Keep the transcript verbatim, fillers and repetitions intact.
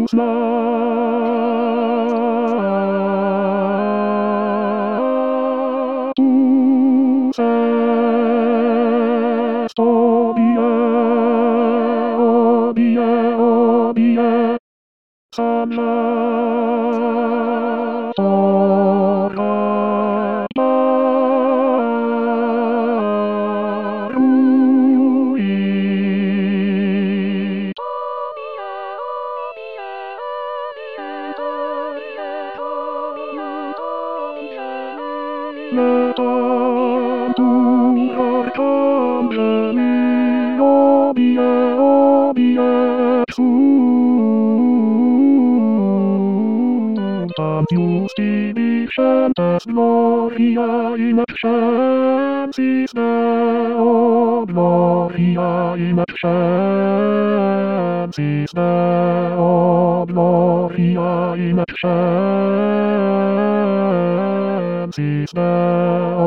Jezus natus est obie, obie, obie, salvator rui. Letantur arcangeli, obie, obie, exultant justificentes gloria in excelsis Deo, gloria in excelsis Deo, gloria in excelsis Deo.